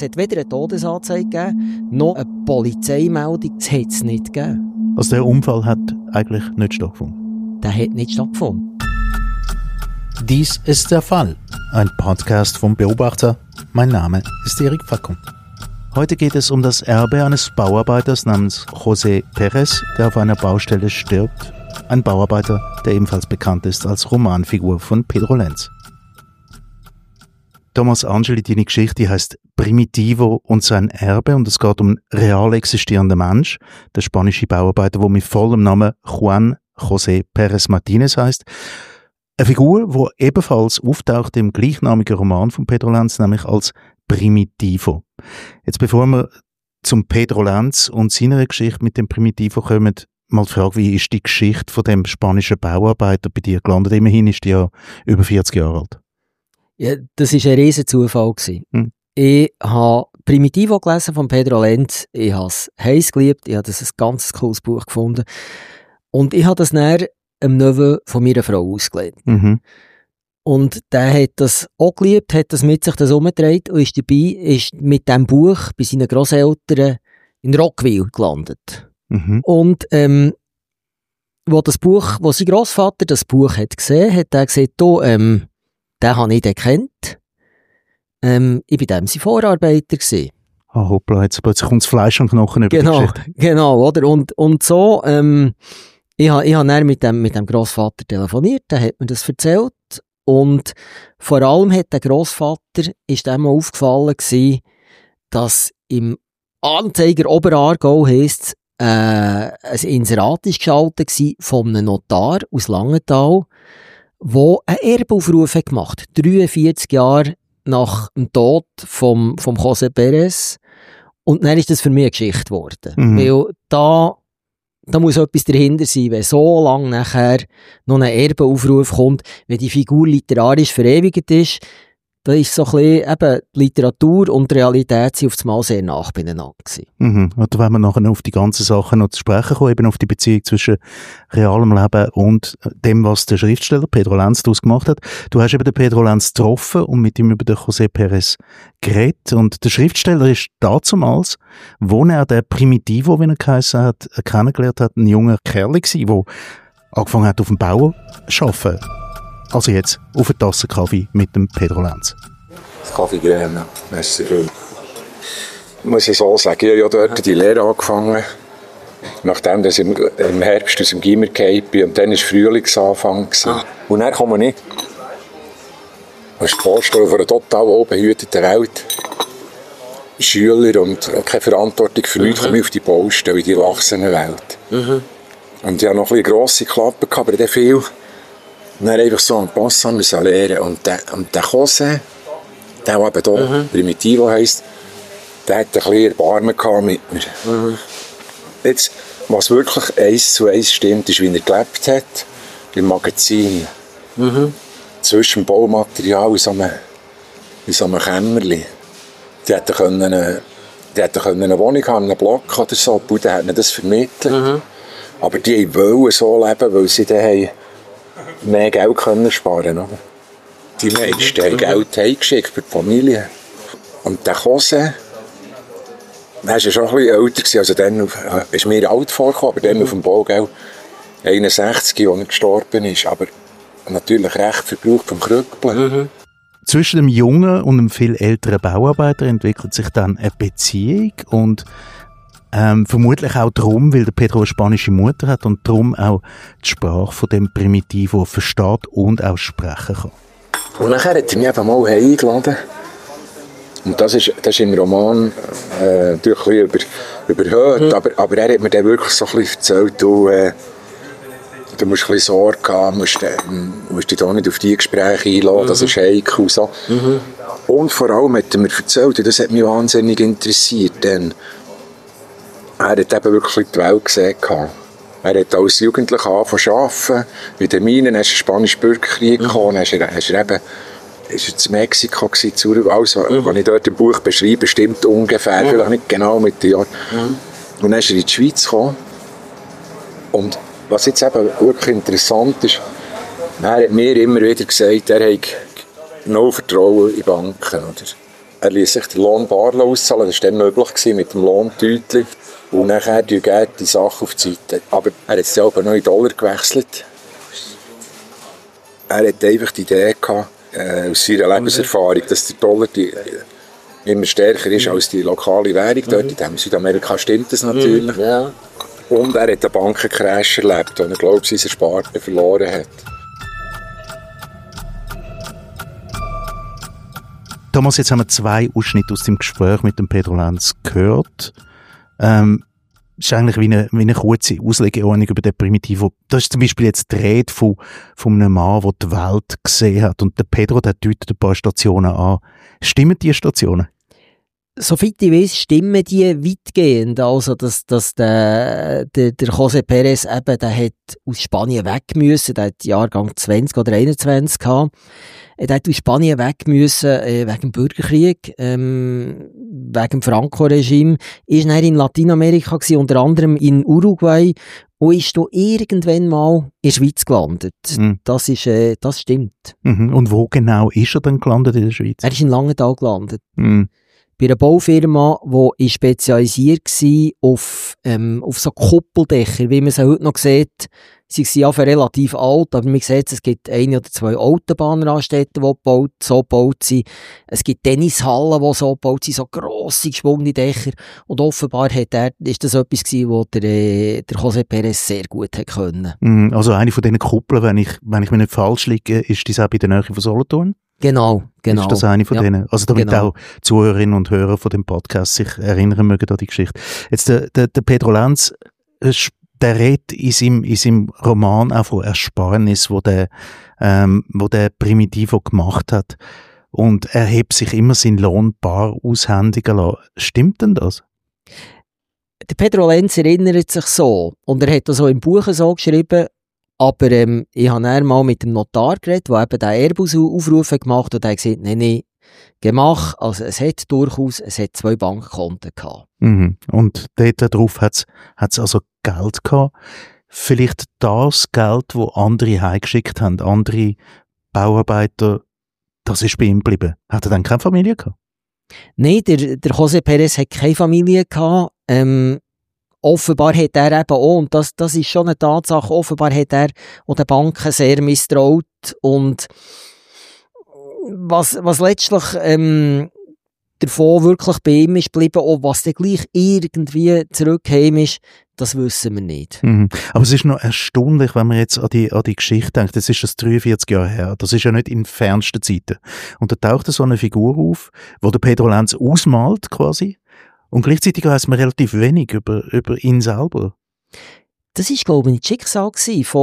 Es hat weder eine Todesanzeige gegeben, noch eine Polizeimeldung. Das hat es nicht gegeben. Also der Unfall hat eigentlich nicht stattgefunden? Der hat nicht stattgefunden. Dies ist der Fall. Ein Podcast vom Beobachter. Mein Name ist Erik Fackung. Heute geht es um das Erbe eines Bauarbeiters namens José Pérez, der auf einer Baustelle stirbt. Ein Bauarbeiter, der ebenfalls bekannt ist als Romanfigur von Pedro Lenz. Thomas Angeli, deine Geschichte heisst Primitivo und sein Erbe und es geht um einen real existierenden Mensch, der spanische Bauarbeiter, der mit vollem Namen Juan José Pérez Martínez heisst. Eine Figur, die ebenfalls auftaucht im gleichnamigen Roman von Pedro Lenz, nämlich als Primitivo. Jetzt bevor wir zum Pedro Lenz und seiner Geschichte mit dem Primitivo kommen, mal die Frage, wie ist die Geschichte von dem spanischen Bauarbeiter bei dir gelandet? Immerhin ist die ja über 40 Jahre alt. Ja, das war ein riesen Zufall. Ich habe Primitivo gelesen von Pedro Lenz. Ich habe es heiß geliebt. Ich habe das ein ganz cooles Buch gefunden. Und ich habe das dann einem Neven von meiner Frau ausgelehnt. Und der hat das auch geliebt, hat das mit sich das umgedreht und ist dabei, ist mit diesem Buch bei seinen Grosseltern in Rockville gelandet. Und wo sein Grossvater das Buch hat gesehen, hat er gesagt, den habe ich gekannt. Ich war dem sein Vorarbeiter gewesen. Ah, hoppla, jetzt plötzlich kommt das Fleisch und Knochen über die Geschichte. Genau, oder? Und so, ich habe dann mit dem Grossvater telefoniert, der hat mir das erzählt. Und vor allem hat der Grossvater, ist dem aufgefallen gewesen, dass im Anzeiger Oberaargau heisst, ein Inserat ist geschaltet gewesen von einem Notar aus Langenthal, der einen Erbaufruf hat gemacht, 43 Jahre nach dem Tod vom José Pérez. Und dann ist das für mich eine Geschichte geworden. Weil da muss etwas dahinter sein, wenn so lange nachher noch ein Erbeaufruf kommt, wenn die Figur literarisch verewigt ist, da ist so ein bisschen eben Literatur und Realität sind auf das Mal sehr nah beieinander gewesen. Und da werden wir nachher auf die ganzen Sachen noch zu sprechen kommen, eben auf die Beziehung zwischen realem Leben und dem, was der Schriftsteller Pedro Lenz daraus gemacht hat. Du hast eben den Pedro Lenz getroffen und mit ihm über den José Pérez geredet. Und der Schriftsteller ist dazumals, wo er den Primitivo, wie er geheissen hat, kennengelernt hat, ein junger Kerl gewesen, der angefangen hat, auf dem Bau zu arbeiten. Also jetzt auf eine Tasse Kaffee mit dem Pedro Lenz. Das Kaffee gerne, merci viel. Muss ich so sagen, ich habe ja dort die Lehre angefangen, nachdem ich im Herbst aus dem Gimmer gefallen bin und dann war Frühlingsanfang. Und dann komme ich. Du musst dir vorstellen, von einer total wohlbehüteten Welt, Schüler und keine Verantwortung für nichts, komme ich auf die Baustelle in die Erwachsenenwelt. Und ich hatte noch ein bisschen grosse Klappen, aber dann viel. Und dann einfach so einen Passant müssen lernen. Und der José, der eben hier Primitivo heisst, der hat ein bisschen Erbarmen gehabt mit mir. Jetzt, was wirklich 1:1 stimmt, ist, wie er gelebt hat, im Magazin. Zwischen dem Baumaterial in so einem Kämmerchen. Die hätte eine Wohnung haben, einen Block oder so, die Bude hat ihnen das vermittelt. Aber die wollten so leben, weil sie dann mehr Geld sparen konnten. Die meisten haben Geld heimgeschickt für die Familie. Und der José, der war ja schon ein bisschen älter, also dann ist mir alt vorgekommen, aber dann auf dem Baugeld 61, als er gestorben ist. Aber natürlich recht verbraucht vom Krüppeln. Zwischen dem jungen und einem viel älteren Bauarbeiter entwickelt sich dann eine Beziehung und vermutlich auch darum, weil der Pedro eine spanische Mutter hat und darum auch die Sprache von dem Primitivo versteht und auch sprechen kann. Und nachher hat er mich eben mal eingeladen. Und das ist im Roman natürlich ein bisschen überhört, aber er hat mir dann wirklich so ein bisschen erzählt, du musst ein bisschen Sorge haben, musst dich da nicht auf die Gespräche einladen, das ist heikel und so. Und vor allem hat er mir erzählt, und das hat mich wahnsinnig interessiert, denn er hat eben wirklich die Welt gesehen. Er hat als Jugendlicher angefangen zu arbeiten. In den Minen ist der spanische Bürgerkrieg gekommen. Dann ist er zu Mexiko gewesen, also, was ich dort im Buch beschreibe, stimmt ungefähr, vielleicht nicht genau mit den Jahren. Und dann ist er in die Schweiz gekommen. Und was jetzt eben wirklich interessant ist, er hat mir immer wieder gesagt, er hat no Vertrauen in Banken. Oder? Er ließ sich den Lohn bar auszahlen, das war dann möglich mit dem Lohntütchen. Und nachher tue ich die Sachen auf die Seite. Aber er hat es ja aber noch in Dollar gewechselt. Er hatte einfach die Idee gehabt, aus seiner Lebenserfahrung, dass der Dollar immer stärker ist als die lokale Währung. Dort in Südamerika stimmt das natürlich. Ja. Und er hat einen Bankencrash erlebt, und er, glaube ich, seine Ersparten verloren hat. Thomas, jetzt haben wir 2 Ausschnitte aus dem Gespräch mit dem Pedro Lenz gehört. Ist eigentlich wie eine kurze Auslegeordnung über den Primitivo. Das ist zum Beispiel jetzt die Rede von einem Mann, der die Welt gesehen hat. Und der Pedro, der deutet ein paar Stationen an. Stimmen die Stationen? Soweit ich weiss, stimmen die weitgehend. Also, dass der José Pérez eben, der hat aus Spanien weg müssen. Der hat Jahrgang 20 oder 21 gehabt. Er hat aus Spanien weg müssen, wegen dem Bürgerkrieg, wegen dem Franco-Regime. Ist dann in Lateinamerika gewesen, unter anderem in Uruguay, und ist da irgendwann mal in der Schweiz gelandet. Das stimmt. Und wo genau ist er dann gelandet in der Schweiz? Er ist in Langenthal gelandet. Bei einer Baufirma, die spezialisiert war auf so Kuppeldächer, wie man sie heute noch sieht. Sie sind ja relativ alt, aber man sieht, es gibt 1 oder 2 Autobahnraststätten, die so gebaut sind. Es gibt Tennishallen, die so gebaut sind, so grosse, geschwungene Dächer. Und offenbar ist das etwas gewesen, was der José Pérez sehr gut hat können. Also eine von diesen Kuppeln, wenn ich mir nicht falsch liege, ist das auch bei der Nähe von Solothurn? Genau. Ist das eine von denen? Also damit auch Zuhörerinnen und Hörer von dem Podcast sich erinnern mögen an die Geschichte. Jetzt der Pedro Lenz, der redet in seinem Roman auch von Ersparnis, wo der Primitivo gemacht hat. Und er hebt sich immer seinen Lohn bar aushändigen lassen. Stimmt denn das? Der Pedro Lenz erinnert sich so. Und er hat das auch im Buch so geschrieben. Aber ich habe dann mal mit dem Notar geredet, der eben den Airbus-Aufruf gemacht hat, und er hat gesagt, nein, gemacht. Also es hat 2 Bankkonten gehabt. Und dort drauf hat es also Geld gehabt. Vielleicht das Geld, das andere heimgeschickt haben, andere Bauarbeiter, das ist bei ihm geblieben. Hat er dann keine Familie gehabt? Nein, der José Pérez hat keine Familie gehabt. Offenbar hat er eben auch, und das ist schon eine Tatsache, offenbar hat er auch den Banken sehr misstraut. Und was letztlich davon wirklich bei ihm ist geblieben, auch was dann gleich irgendwie zurückgekommen ist, das wissen wir nicht. Aber es ist noch erstaunlich, wenn man jetzt an die Geschichte denkt, das ist das 43 Jahre her, das ist ja nicht in fernsten Zeiten. Und da taucht so eine Figur auf, wo der Pedro Lenz ausmalt quasi, und gleichzeitig weiss man relativ wenig über ihn selber. Das war, glaube ich, das Schicksal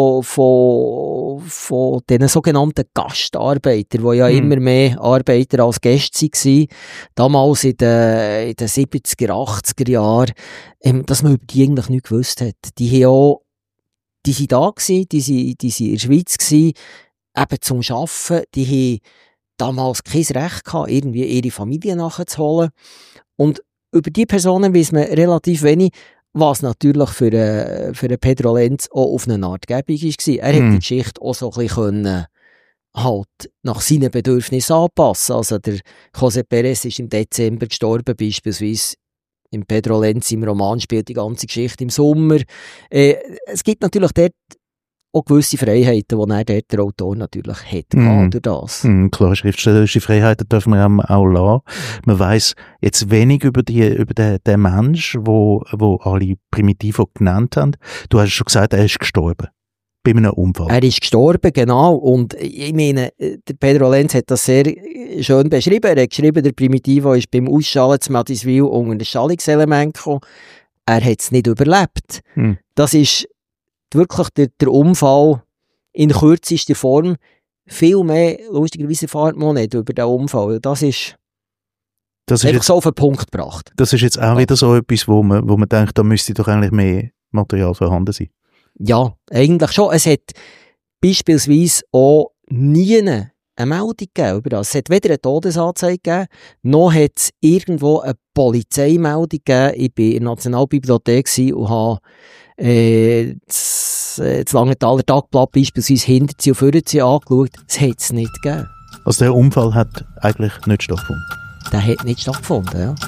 von diesen sogenannten Gastarbeitern, die ja immer mehr Arbeiter als Gäste waren. Damals in den 70er, 80er Jahren, dass man über die eigentlich nichts gewusst hat. Die sind da gewesen, die sind in der Schweiz gewesen, eben zum Arbeiten. Die haben damals kein Recht gehabt, irgendwie ihre Familie nachzuholen. Und über die Personen weiss man relativ wenig, was natürlich für Pedro Lenz auch auf eine Art gäbig war. Er hat die Geschichte auch so ein bisschen halt nach seinen Bedürfnissen anpassen. Also der José Pérez ist im Dezember gestorben, beispielsweise. Im Pedro Lenz im Roman spielt die ganze Geschichte im Sommer. Es gibt natürlich dort auch gewisse Freiheiten, die dort der Autor natürlich hat, durch das. Klar, schriftstellerische Freiheiten dürfen wir auch lassen. Man weiss jetzt wenig über den Mensch, wo alle Primitivo genannt haben. Du hast schon gesagt, er ist gestorben. Bei einem Unfall. Er ist gestorben, genau. Und ich meine, der Pedro Lenz hat das sehr schön beschrieben. Er hat geschrieben, der Primitivo ist beim Ausschallen zu Madiswil unter ein Schallungselement gekommen. Er hat es nicht überlebt. Das ist wirklich der Unfall in kürzester Form. Viel mehr, lustigerweise, erfahrt man nicht über den Unfall. Das ist einfach so auf den Punkt gebracht. Das ist jetzt auch wieder so etwas, wo man denkt, da müsste doch eigentlich mehr Material vorhanden sein. Ja, eigentlich schon. Es hat beispielsweise auch nie eine Meldung gegeben über das. Es hat weder eine Todesanzeige gegeben, noch hat es irgendwo eine Polizeimeldung gegeben. Ich war in der Nationalbibliothek und habe das Langenthaler Tagblatt beispielsweise hinter und vorne angeschaut. Das hat es nicht gegeben. Also der Unfall hat eigentlich nicht stattgefunden? der hat nicht stattgefunden, ja.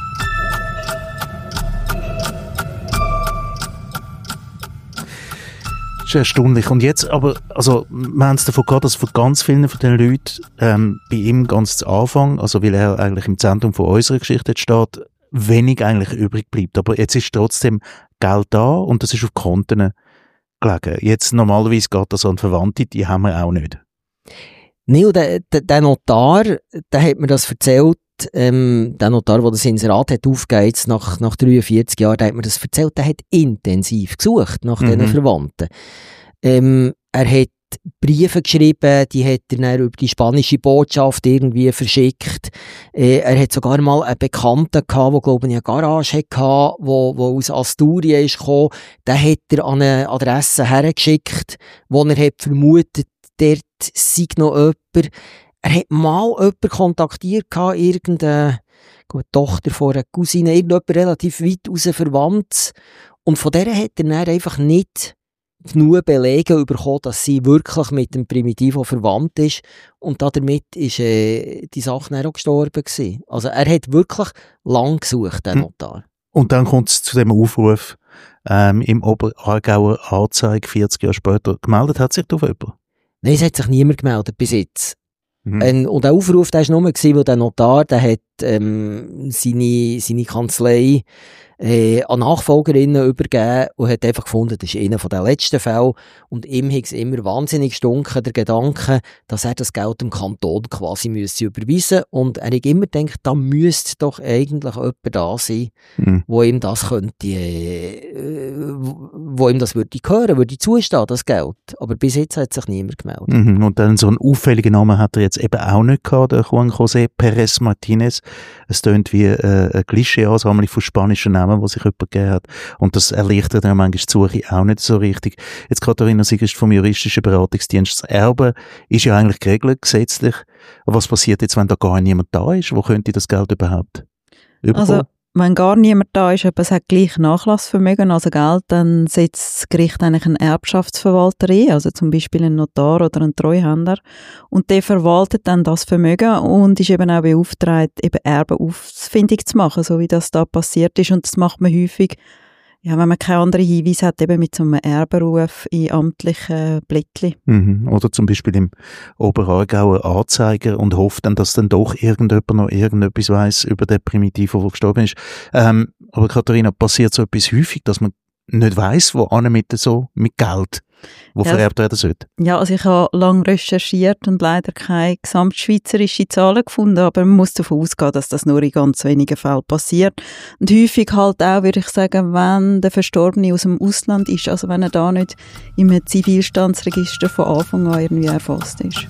Das ist erstaunlich. Und jetzt aber, also, wir haben es davon gehabt, dass von ganz vielen von den Leuten bei ihm ganz zu Anfang, also weil er eigentlich im Zentrum von unserer Geschichte jetzt steht, wenig eigentlich übrig bleibt. Aber jetzt ist trotzdem Geld da und das ist auf Konten gelegen. Jetzt normalerweise geht das an Verwandte, die haben wir auch nicht. Nee, und der Notar, der hat mir das erzählt, der Notar, der das Inserat hat aufgegeben, jetzt nach 43 Jahren, der hat mir das erzählt, der hat intensiv gesucht nach diesen Verwandten. Er hat Briefe geschrieben, die hat er dann über die spanische Botschaft irgendwie verschickt. Er hat sogar mal einen Bekannten gehabt, der, glaube ich, eine Garage hatte, wo aus Asturien ist gekommen. Den hat er an eine Adresse hergeschickt, wo er hat vermutet, dort sei noch jemand. Er hat mal jemanden kontaktiert, irgendeine Tochter von einer Cousine, irgendjemand relativ weit raus verwandt. Und von der hat er dann einfach nicht genug Belege bekommen, dass sie wirklich mit dem Primitivo verwandt ist. Und damit ist die Sache dann auch gestorben gewesen. Also er hat wirklich lang gesucht, der Notar. Und dann kommt es zu dem Aufruf im Oberaargauer Anzeige 40 Jahre später. Gemeldet hat sich da jemand? Nein, es hat sich niemand gemeldet bis jetzt. Und der Aufruf, der war nur, weil der Notar, der hat seine Kanzlei an Nachfolgerinnen übergeben und hat einfach gefunden, das ist einer von den letzten Fällen. Und ihm hat es immer wahnsinnig gestunken, der Gedanke, dass er das Geld dem Kanton quasi überweisen müsse. Und er hat immer gedacht, da müsste doch eigentlich jemand da sein, wo ihm das könnte, wo ihm das würde gehören, würde zustehen, das Geld. Aber bis jetzt hat sich niemand gemeldet. Und dann so einen auffälligen Namen hat er jetzt eben auch nicht gehabt, der Juan José Pérez Martínez. Es tönt wie eine Klischee-Ansammlung von spanischen Namen, die sich jemand gegeben hat. Und das erleichtert dann manchmal die Suche auch nicht so richtig. Jetzt, Katharina Siegest vom juristischen Beratungsdienst. Das Erbe ist ja eigentlich geregelt, gesetzlich. Aber was passiert jetzt, wenn da gar niemand da ist? Wo könnte das Geld überhaupt überkommen? Also, wenn gar niemand da ist, aber es hat gleich Nachlassvermögen, also Geld, dann setzt das Gericht eigentlich einen Erbschaftsverwalter ein, also zum Beispiel einen Notar oder einen Treuhänder. Und der verwaltet dann das Vermögen und ist eben auch beauftragt, eben Erben ausfindig zu machen, so wie das da passiert ist. Und das macht man häufig, ja, wenn man keine anderen Hinweise hat, eben mit so einem Erbenruf in amtlichen Blättchen. Oder zum Beispiel im Oberaargauer Anzeiger und hofft dann, dass dann doch irgendjemand noch irgendetwas weiss über den Primitivo, der gestorben ist. Aber Katharina, passiert so etwas häufig, dass man nicht weiss, wo mit Geld, wo vererbt werden sollte? Ja, also ich habe lange recherchiert und leider keine gesamtschweizerische Zahlen gefunden, aber man muss davon ausgehen, dass das nur in ganz wenigen Fällen passiert. Und häufig halt auch, würde ich sagen, wenn der Verstorbene aus dem Ausland ist, also wenn er da nicht im Zivilstandsregister von Anfang an irgendwie erfasst ist.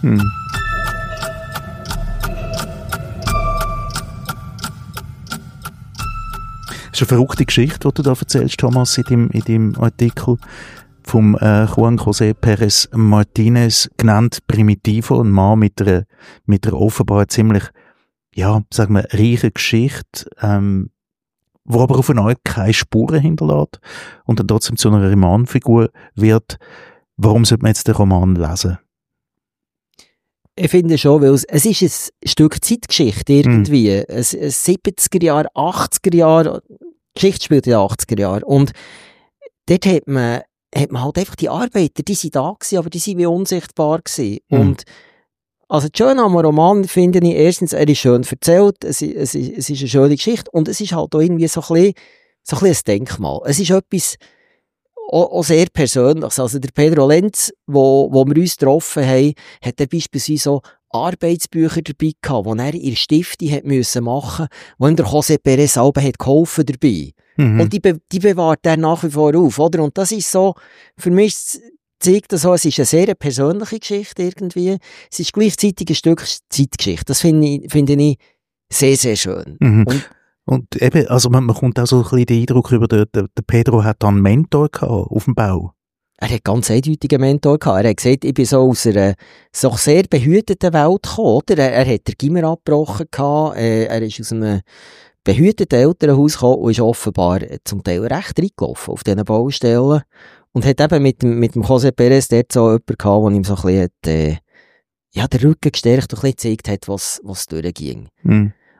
Das ist eine verrückte Geschichte, die du da erzählst, Thomas, in deinem Artikel vom Juan José Pérez Martínez, genannt Primitivo, ein Mann mit einer offenbar ziemlich, ja, sagen wir, reichen Geschichte, wo aber auf eine Art keine Spuren hinterlässt und dann trotzdem zu einer Romanfigur wird. Warum sollte man jetzt den Roman lesen? Ich finde schon, weil es ist ein Stück Zeitgeschichte irgendwie. Ein 70er Jahre, 80er Jahre, die Geschichte spielt in den 80er Jahren. Und dort hat man halt einfach die Arbeiter, die sind da gewesen, aber die sind wie unsichtbar gewesen. Und also das Schöne am Roman finde ich erstens, er ist schön erzählt, es ist eine schöne Geschichte und es ist halt auch irgendwie so ein bisschen ein Denkmal. Es ist etwas auch sehr Persönliches. Also der Pedro Lenz, wo wir uns getroffen haben, hat er beispielsweise so Arbeitsbücher dabei gehabt, die er in der Stiftung machen musste, wo ihm der José Pérez Alba hat geholfen dabei. Und die bewahrt er nach wie vor auf, oder? Und das ist so, für mich zeigt das so, es ist eine sehr persönliche Geschichte irgendwie. Es ist gleichzeitig ein Stück Zeitgeschichte. Das finde ich sehr, sehr schön. Und eben, also man kommt auch so ein bisschen den Eindruck über, der Pedro hat dann einen Mentor gehabt auf dem Bau. Er hat ganz eindeutig einen Mentor gehabt. Er hat gesagt, ich bin so aus einer so sehr behüteten Welt gekommen, oder? Er hat den Gimmer abgebrochen gehabt, er ist aus einem behüteten Elternhaus gekommen und ist offenbar zum Teil recht reingelaufen auf diesen Baustellen. Und hat eben mit dem José Pérez dort so jemanden gehabt, der ihm so ein bisschen den Rücken gestärkt und ein bisschen gezeigt hat, was durchging. Und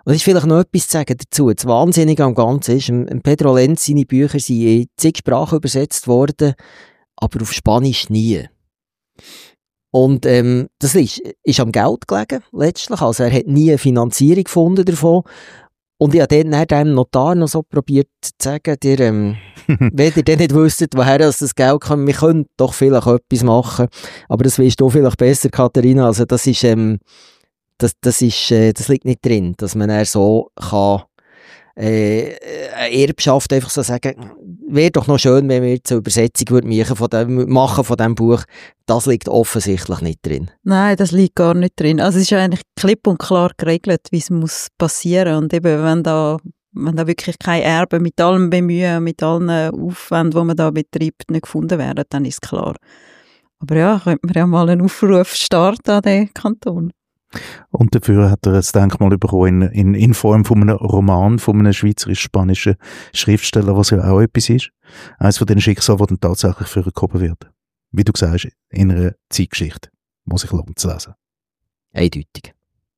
Und es ist vielleicht noch etwas zu sagen dazu. Das Wahnsinnige am Ganzen ist, Pedro Lenz, seine Bücher sind in zig Sprachen übersetzt worden, aber auf Spanisch nie. Und das ist am Geld gelegen, letztlich. Also er hat nie eine Finanzierung gefunden davon. Und ich habe dann dem Notar noch so probiert zu sagen, wenn ihr dann nicht wüsstet, woher das Geld kommt, wir können doch vielleicht etwas machen. Aber das weißt du vielleicht besser, Katharina. Also das ist, das liegt nicht drin, dass man eher so kann, eine Erbschaft einfach so sagen, wäre doch noch schön, wenn wir jetzt eine Übersetzung machen von diesem Buch. Das liegt offensichtlich nicht drin. Nein, das liegt gar nicht drin. Also es ist eigentlich klipp und klar geregelt, wie es muss passieren. Und eben, wenn da wirklich kein Erbe mit allem Bemühen, mit allen Aufwänden, die man da betreibt, nicht gefunden werden, dann ist es klar. Aber ja, könnte man ja mal einen Aufruf starten an den Kanton. Und dafür hat er ein Denkmal bekommen in Form von einem Roman von einem schweizerisch-spanischen Schriftsteller, was ja auch etwas ist. Eines von den Schicksalen, das dann tatsächlich vorgekommen wird. Wie du sagst, in einer Zeitgeschichte, die sich lohnt zu lesen. Eindeutig.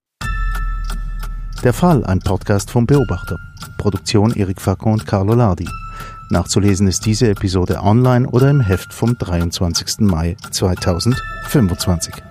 Der Fall, ein Podcast vom Beobachter. Produktion Erik Facco und Carlo Lardi. Nachzulesen ist diese Episode online oder im Heft vom 23. Mai 2025.